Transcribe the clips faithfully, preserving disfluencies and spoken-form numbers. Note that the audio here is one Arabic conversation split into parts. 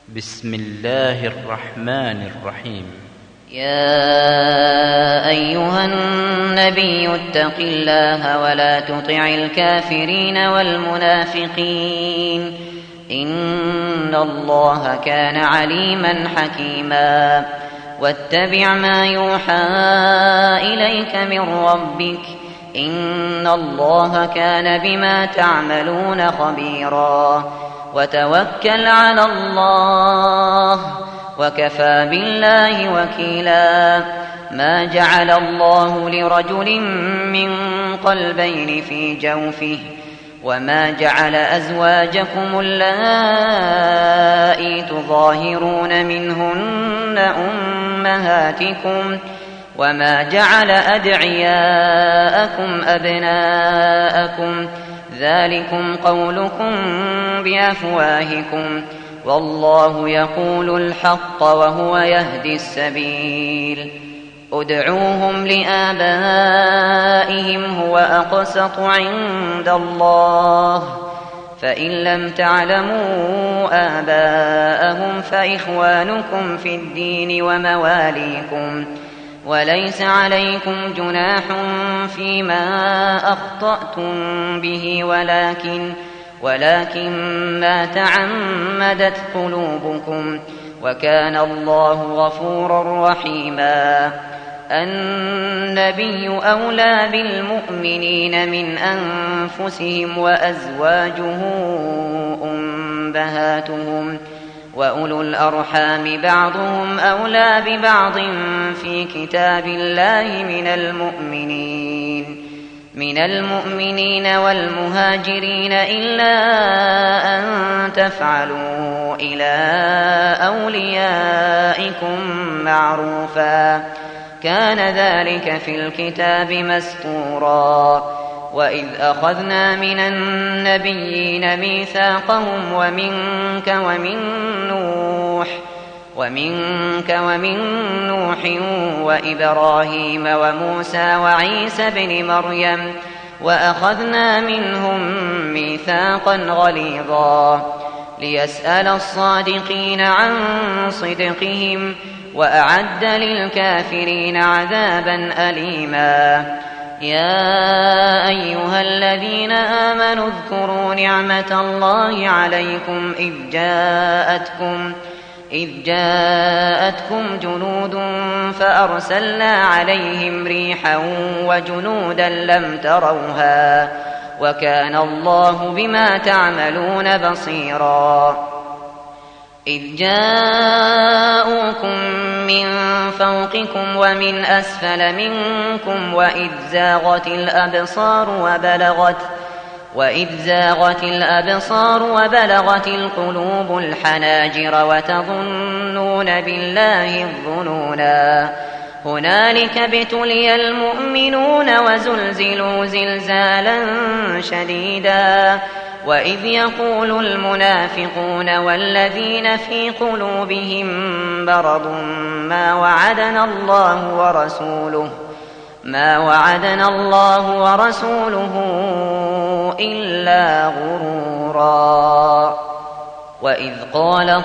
بسم الله الرحمن الرحيم. يا أيها النبي اتق الله ولا تطع الكافرين والمنافقين إن الله كان عليما حكيما. واتبع ما يوحى إليك من ربك إن الله كان بما تعملون خبيرا. وتوكل على الله وكفى بالله وكيلا. ما جعل الله لرجل من قلبين في جوفه وما جعل أزواجكم اللائي تظاهرون منهن أمهاتكم وما جعل أدعياءكم أبناءكم ذلكم قولكم بأفواهكم والله يقول الحق وهو يهدي السبيل. ادعوهم لآبائهم هو أقسط عند الله فإن لم تعلموا آباءهم فإخوانكم في الدين ومواليكم وليس عليكم جناح فيما أخطأتم به ولكن ولكن ما تعمدت قلوبكم وكان الله غفورا رحيما. النبي أولى بالمؤمنين من أنفسهم وأزواجه أمهاتهم وأولو الأرحام بعضهم أولى ببعض في كتاب الله من المؤمنين من المؤمنين والمهاجرين إلا أن تفعلوا إلى أوليائكم معروفا كان ذلك في الكتاب مسطورا. وإذ أخذنا من النبيين ميثاقهم ومنك ومن نوح ومنك ومن نوح وإبراهيم وموسى وعيسى بن مريم وأخذنا منهم ميثاقا غليظا ليسأل الصادقين عن صدقهم وأعد للكافرين عذابا أليما. يا أيها الذين آمنوا اذكروا نعمة الله عليكم إذ جاءتكم إذ جاءتكم جنود فأرسلنا عليهم ريحا وجنودا لم تروها وكان الله بما تعملون بصيرا. إذ جاءوكم من فوقكم ومن أسفل منكم وإذ زاغت الأبصار وبلغت وإذ زاغت الأبصار وبلغت القلوب الحناجر وتظنون بالله الظنونا. هنالك ابتلي المؤمنون وزلزلوا زلزالا شديدا. وإذ يقول المنافقون والذين في قلوبهم مرض ما وعدنا الله ورسوله ما وعدنا الله ورسوله إلا غرورا. وإذ قالت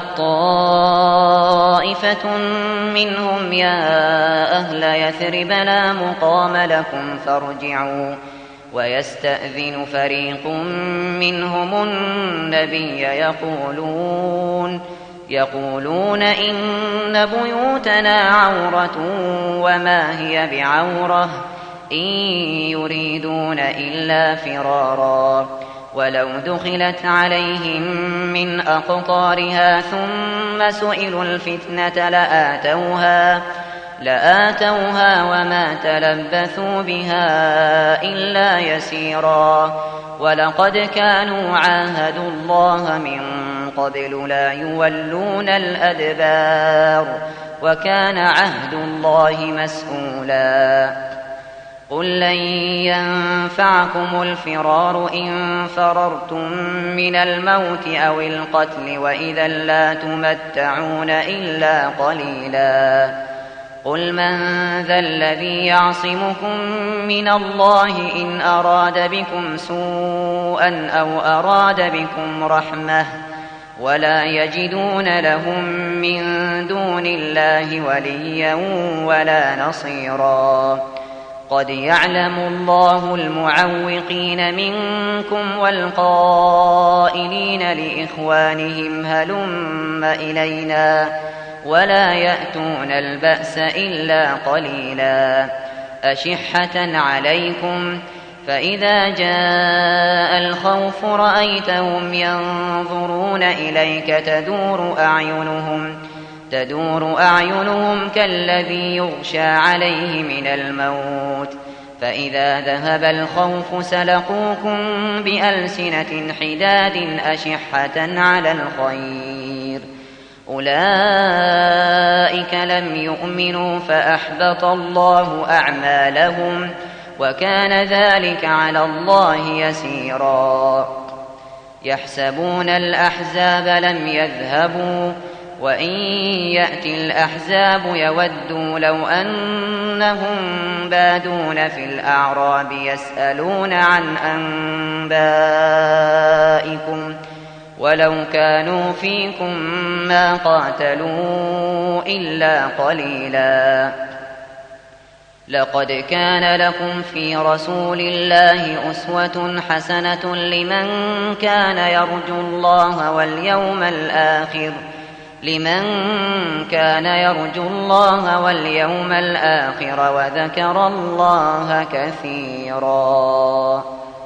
طائفة منهم يا أهل يثرب لا مقام لكم فارجعوا ويستأذن فريق منهم النبي يقولون يقولون إن بيوتنا عورة وما هي بعورة إن يريدون إلا فرارا. ولو دخلت عليهم من أقطارها ثم سئلوا الفتنة لآتوها لآتوها وما تلبثوا بها إلا يسيرا. ولقد كانوا عاهدوا الله من قبل لا يولون الأدبار وكان عهد الله مسؤولا. قل لن ينفعكم الفرار إن فررتم من الموت أو القتل وإذا لا تمتعون إلا قليلا. قل من ذا الذي يعصمكم من الله إن أراد بكم سوءا أو أراد بكم رحمة ولا يجدون لهم من دون الله وليا ولا نصيرا. قد يعلم الله المعوقين منكم والقائلين لإخوانهم هلم إلينا ولا يأتون البأس إلا قليلا أشحة عليكم فإذا جاء الخوف رأيتهم ينظرون إليك تدور أعينهم تدور أعينهم كالذي يغشى عليه من الموت فإذا ذهب الخوف سلقوكم بألسنة حداد أشحة على الخير أولئك لم يؤمنوا فأحبط الله أعمالهم وكان ذلك على الله يسيرا. يحسبون الأحزاب لم يذهبوا وإن يأتي الأحزاب يودوا لو أنهم بادون في الأعراب يسألون عن أنبائكم ولو كانوا فيكم ما قاتلوا إلا قليلا. لقد كان لكم في رسول الله أسوة حسنة لمن كان يرجو الله واليوم الآخر لمن كان يرجو الله واليوم الآخر وذكر الله كثيرا.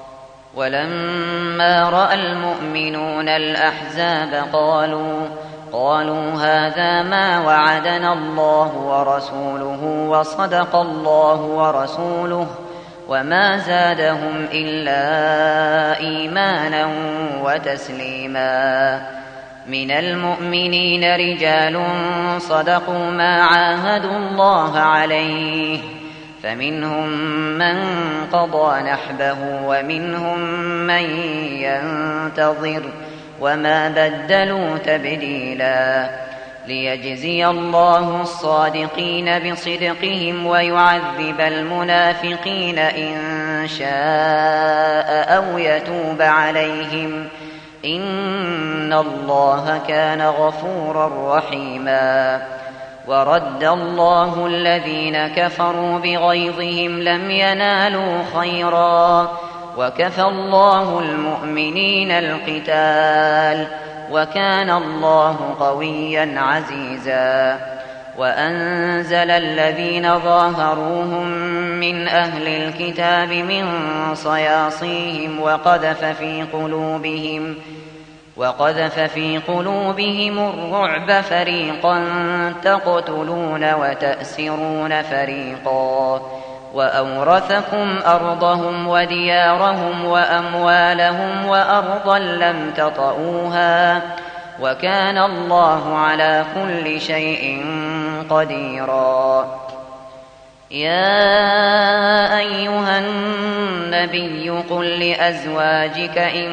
ولما رأى المؤمنون الأحزاب قالوا قالوا هذا ما وعدنا الله ورسوله وصدق الله ورسوله وما زادهم إلا إيمانا وتسليما. من المؤمنين رجال صدقوا ما عاهدوا الله عليه فمنهم من قضى نحبه ومنهم من ينتظر وما بدلوا تبديلا. ليجزي الله الصادقين بصدقهم ويعذب المنافقين إن شاء أو يتوب عليهم إن الله كان غفورا رحيما. ورد الله الذين كفروا بغيظهم لم ينالوا خيرا وكفى الله المؤمنين القتال وكان الله قويا عزيزا. وأنزل الذين ظاهروهم من أهل الكتاب من صياصيهم وقذف في قلوبهم وقذف في قلوبهم الرعب فريقا تقتلون وتأسرون فريقا وأورثكم أرضهم وديارهم وأموالهم وأرضا لم تطئوها وكان الله على كل شيء قديرا. يا أيها النبي قل لأزواجك إن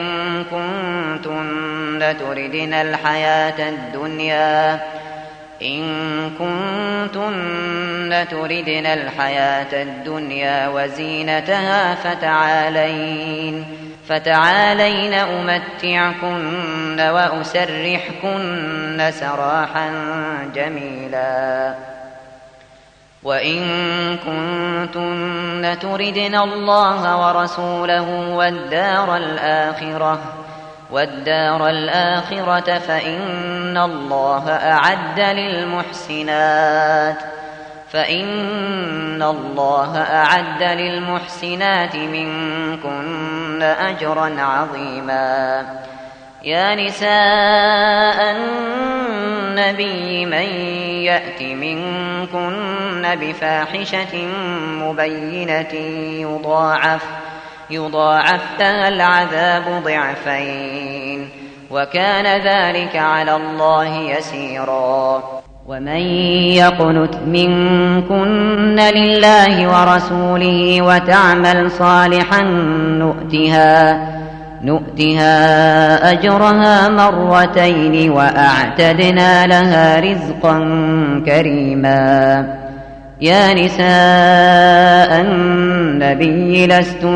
كنتن تردن الحياة الدنيا إن كنتن تردن الحياة الدنيا وزينتها فتعالين فتعالين أمتعكن وأسرحكن سراحا جميلا. وإن كنتن تردن الله ورسوله والدار الآخرة والدار الآخرة فإن الله أعد للمحسنات فإن الله أعد للمحسنات منكن أجرا عظيما. يا نساء النبي من يأت منكن بفاحشة مبينة يضاعف يضاعف لها العذاب ضعفين وكان ذلك على الله يسيرا. ومن يقنت منكن لله ورسوله وتعمل صالحا نؤتها نؤتها أجرها مرتين وأعتدنا لها رزقا كريما. يا نساء النبي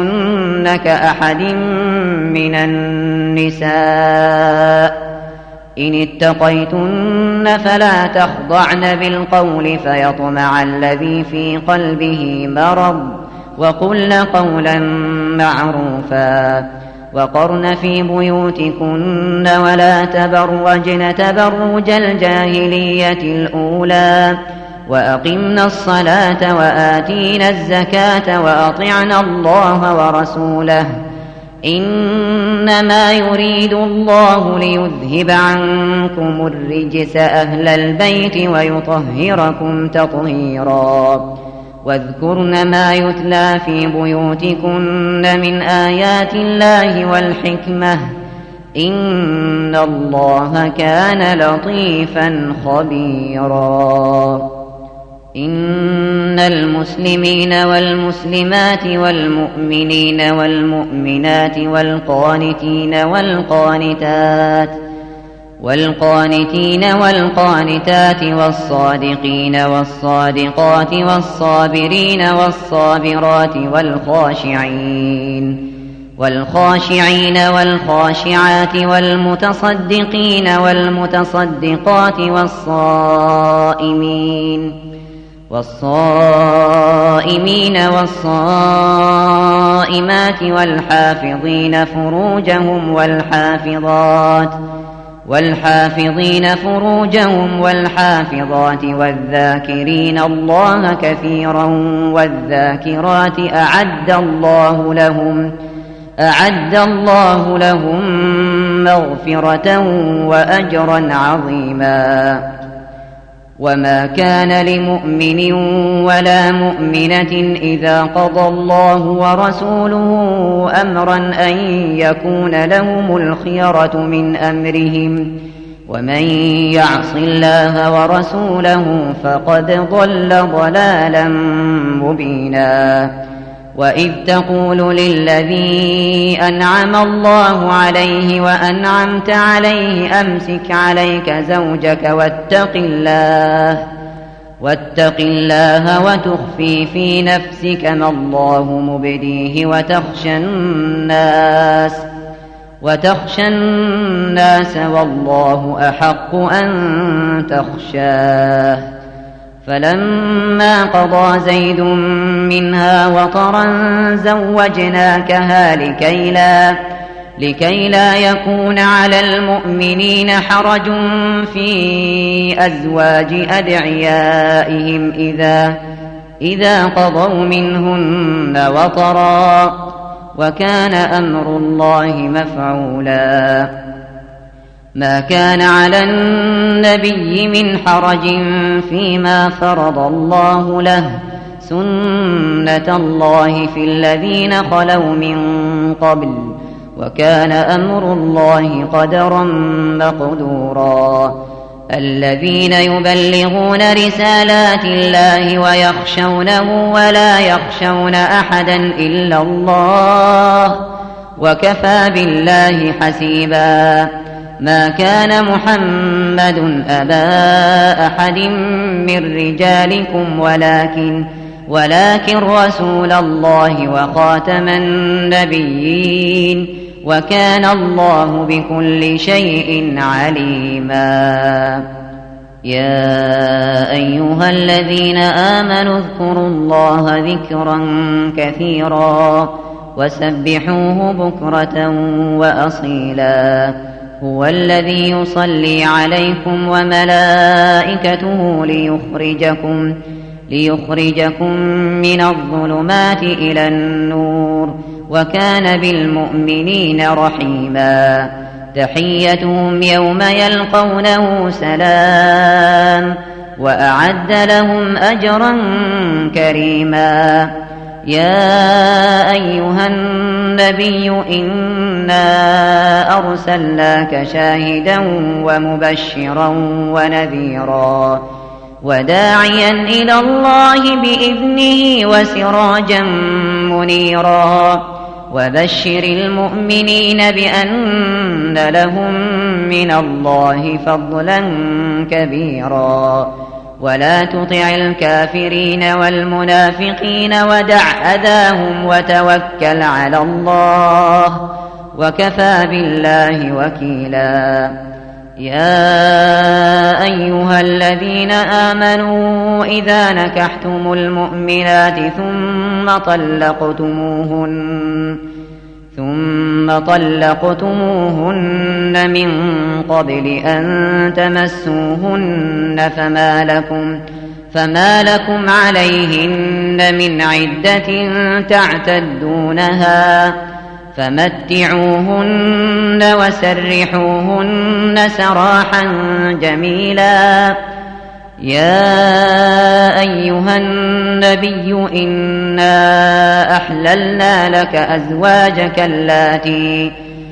لستن كأحد من النساء إن اتقيتن فلا تخضعن بالقول فيطمع الذي في قلبه مرض وقلن قولا معروفا وقرن في بيوتكن ولا تبرجن تبرج الجاهلية الأولى وأقمنا الصلاة وآتينا الزكاة وأطعنا الله ورسوله إنما يريد الله ليذهب عنكم الرجس أهل البيت ويطهركم تطهيرا واذكرن ما يتلى في بيوتكن من آيات الله والحكمة إن الله كان لطيفا خبيرا إن المسلمين والمسلمات والمؤمنين والمؤمنات والقانتين والقانتات والقانتين والقانتات والصادقين والصادقات والصابرين والصابرات والخاشعين والخاشعين والخاشعات والمتصدقين والمتصدقات والصائمين والصائمين والصائمات والحافظين فروجهم والحافظات والحافظين فروجهم والحافظات والذاكرين الله كثيرا والذاكرات أعد الله لهم أعد الله لهم مغفرة وأجرا عظيما وما كان لمؤمن ولا مؤمنة إذا قضى الله ورسوله أمرا أن يكون لهم الخيرة من أمرهم ومن يعص الله ورسوله فقد ضل ضلالا مبينا وإذ تقول للذي أنعم الله عليه وأنعمت عليه أمسك عليك زوجك واتق الله واتق الله وتخفي في نفسك ما الله مبديه وتخشى الناس وتخشى الناس والله أحق أن تخشاه فلما قضى زيد منها وطرا زوجناكها لكي لا, لكي لا يكون على المؤمنين حرج في أزواج أدعيائهم إذا, إذا قضوا منهن وطرا وكان أمر الله مفعولا ما كان على النبي من حرج فيما فرض الله له سنة الله في الذين خلوا من قبل وكان أمر الله قدرا مقدورا الذين يبلغون رسالات الله ويخشونه ولا يخشون أحدا إلا الله وكفى بالله حسيبا ما كان محمد أبا أحد من رجالكم ولكن ولكن رسول الله وخاتم النبيين وكان الله بكل شيء عليما يا أيها الذين آمنوا اذكروا الله ذكرا كثيرا وسبحوه بكرة وأصيلا هو الذي يصلي عليكم وملائكته ليخرجكم ليخرجكم من الظلمات إلى النور وكان بالمؤمنين رحيما تحيتهم يوم يلقونه سلام وأعد لهم أجرا كريما يا أيها النبي إنا أرسلناك شاهدا ومبشرا ونذيرا وداعيا إلى الله بإذنه وسراجا منيرا وبشر المؤمنين بأن لهم من الله فضلا كبيرا ولا تطع الكافرين والمنافقين ودع أذاهم وتوكل على الله وكفى بالله وكيلا يا أيها الذين آمنوا إذا نكحتم المؤمنات ثم طلقتموهن ثم طلقتموهن من قبل أن تمسوهن فما لكم فما لكم عليهن من عدة تعتدونها فمتعوهن وسرحوهن سراحا جميلا. يا أيها النبي إنا أحللنا لك أزواجك اللاتي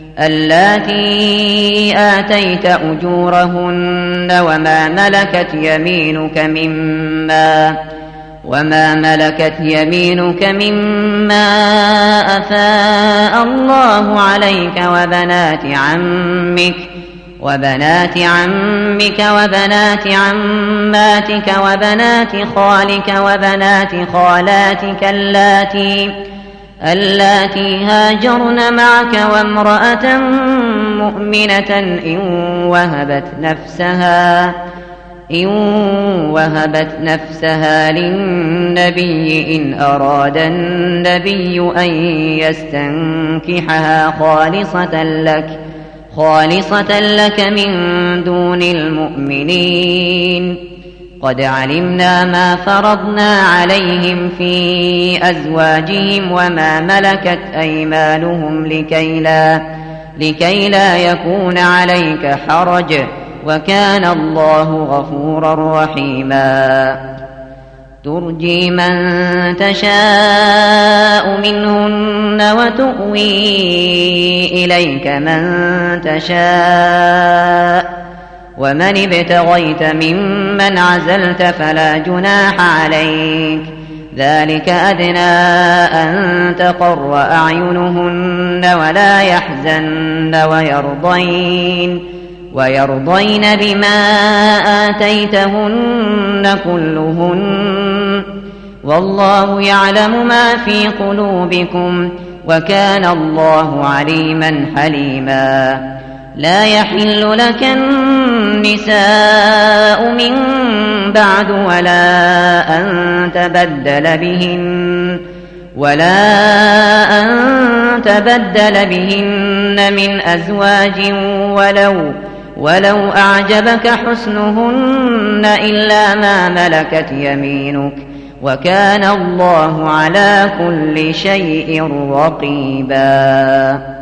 اللاتي آتيت أجورهن وما ملكت يمينك مما وما ملكت يمينك مما أفاء الله عليك وبنات عمك وبنات عمك وبنات عماتك وبنات خالك وبنات خالاتك اللاتي اللاتي هاجرن معك وامرأة مؤمنة إن وهبت نفسها إن وهبت نفسها للنبي إن أراد النبي أن يستنكحها خالصة لك خالصة لك من دون المؤمنين. قد علمنا ما فرضنا عليهم في أزواجهم وما ملكت أيمانهم لكي لا, لكي لا يكون عليك حرج وكان الله غفورا رحيما. ترجي من تشاء منهن وتؤوي إليك من تشاء ومن ابتغيت ممن عزلت فلا جناح عليك ذلك أدنى أن تقر أعينهن ولا يحزن ويرضين ويرضين بما آتيتهن كلهن والله يعلم ما في قلوبكم وكان الله عليما حليما. لا يحل لك النساء من بعد ولا أن تبدل بهن ولا أن تبدل بهن من أزواج ولو ولو أعجبك حسنهن إلا ما ملكت يمينك وكان الله على كل شيء رقيبا.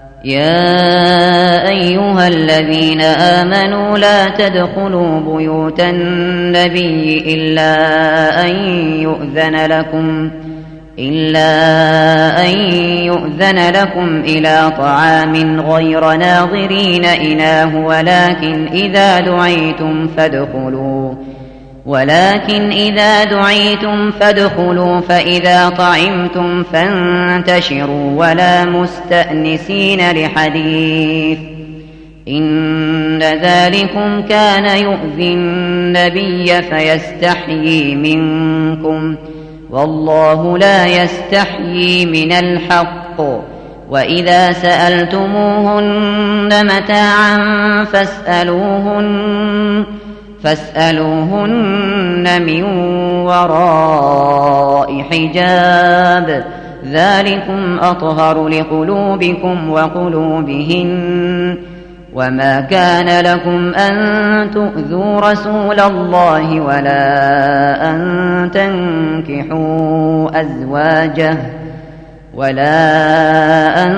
يا أيها الذين آمنوا لا تدخلوا بيوت النبي إلا أن يؤذن لكم إلا أن يؤذن لكم إلى طعام غير ناظرين إناه ولكن إذا دعيتم فادخلوا ولكن إذا دعيتم فادخلوا فإذا طعمتم فانتشروا ولا مستأنسين لحديث إن ذلكم كان يؤذي النبي فيستحيي منكم والله لا يستحيي من الحق. وإذا سألتموهن متاعا فاسألوهن فاسألوهن من وراء حجاب ذلكم أطهر لقلوبكم وقلوبهن. وما كان لكم أن تؤذوا رسول الله ولا أن تنكحوا أزواجه ولا أن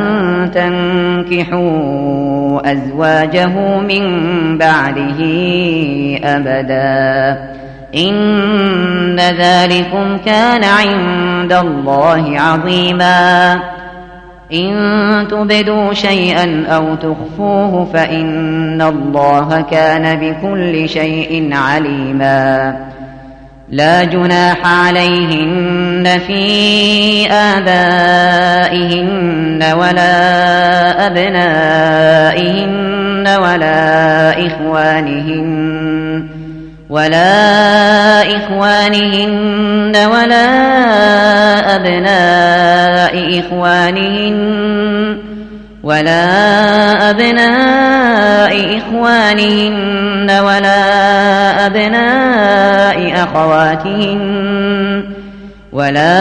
تنكحوا أزواجه من بعده أبدا إن ذلكم كان عند الله عظيما. إن تبدوا شيئا أو تخفوه فإن الله كان بكل شيء عليما. لا جناح عليهن في آبائهن ولا أبنائهن ولا إخوانهن ولا إخوانهن ولا أبناء إخوانهن ولا أبناء إخوانهن ولا أبناء أخواتهن ولا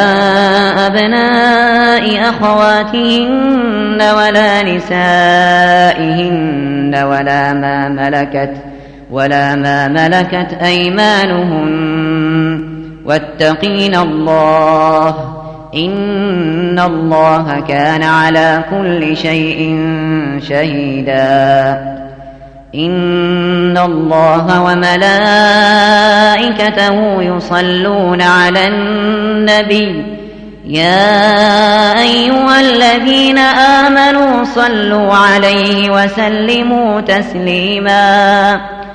أبناء أخواتهن ولا نسائهن ولا ما ملكت ولا ما ملكت أيمانهن واتقين الله إن الله كان على كل شيء شهيدا إن الله وملائكته يصلون على النبي يا أيها الذين آمنوا صلوا عليه وسلموا تسليما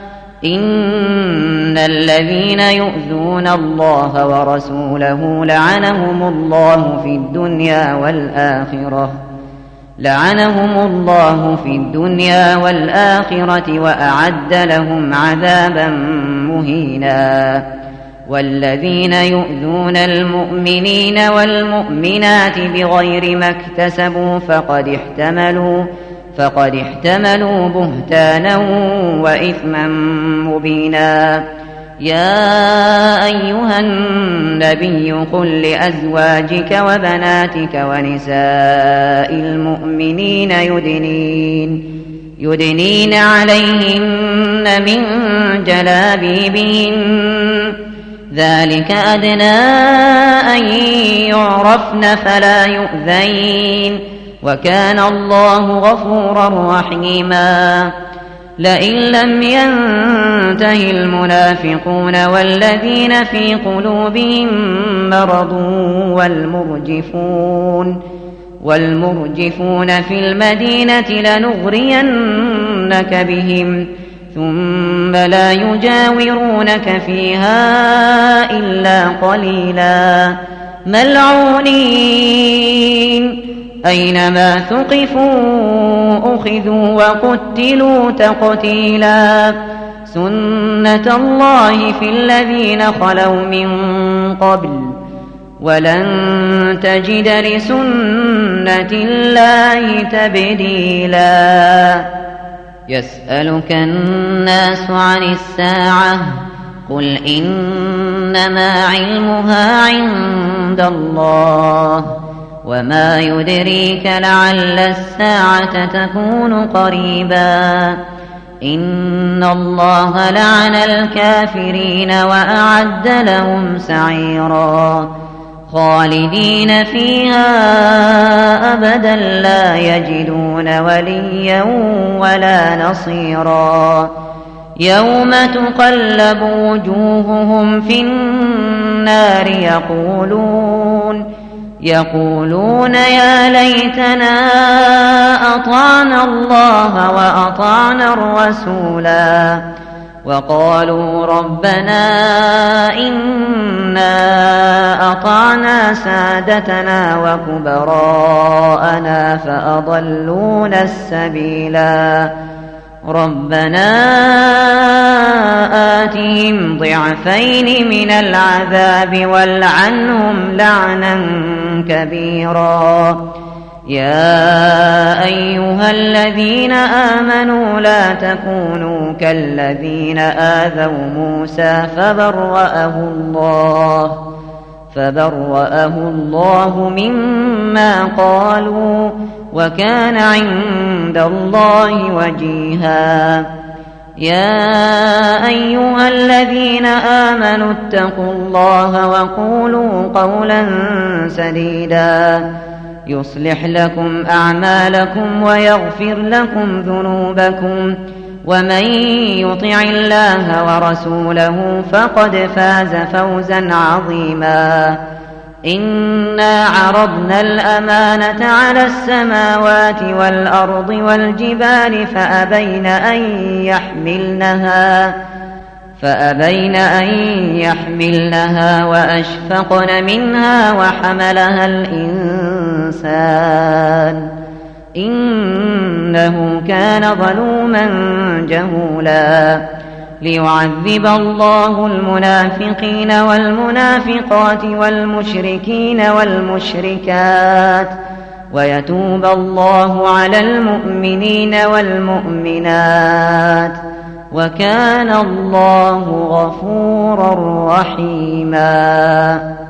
إن الذين يؤذون الله ورسوله لعنهم الله في الدنيا والآخرة لعنهم الله في الدنيا والآخرة وأعد لهم عذابا مهينا والذين يؤذون المؤمنين والمؤمنات بغير ما اكتسبوا فقد احتملوا فقد احتملوا بهتانا وإثما مبينا يا أيها النبي قل لأزواجك وبناتك ونساء المؤمنين يدنين يدنين عليهن من جلابيبهن ذلك أدنى أن يعرفن فلا يؤذين وكان الله غفورا رحيما لئن لم ينته المنافقون والذين في قلوبهم مرض والمرجفون والمرجفون في المدينة لنغرينك بهم ثم لا يجاورونك فيها إلا قليلا ملعونين أينما ثقفوا أخذوا وقتلوا تقتيلا سنة الله في الذين خلوا من قبل ولن تجد لسنة الله تبديلا يسألك الناس عن الساعة قل إنما علمها عند الله وما يدريك لعل الساعة تكون قريبا إن الله لعن الكافرين وأعد لهم سعيرا خالدين فيها أبدا لا يجدون وليا ولا نصيرا يوم تقلب وجوههم في النار يقولون يقولون يا ليتنا أطعنا الله وأطعنا الرسولا وقالوا ربنا إنا أطعنا سادتنا وكبراءنا فأضلونا السبيلا ربنا آتهم ضعفين من العذاب والعنهم لعنا كبيرا يا أيها الذين آمنوا لا تكونوا كالذين آذوا موسى فبرأه الله فبرأه الله مما قالوا وكان عند الله وجيها يا أيها الذين آمنوا اتقوا الله وقولوا قولا سديدا يصلح لكم أعمالكم ويغفر لكم ذنوبكم ومن يطع الله ورسوله فقد فاز فوزا عظيما إنا عرضنا الأمانة على السماوات والأرض والجبال فأبين أن يحملنها فأبين أن يحملنها وأشفقن منها وحملها الإنسان إنه كان ظلوما جهولا ليعذب الله المنافقين والمنافقات والمشركين والمشركات ويتوب الله على المؤمنين والمؤمنات وكان الله غفورا رحيما.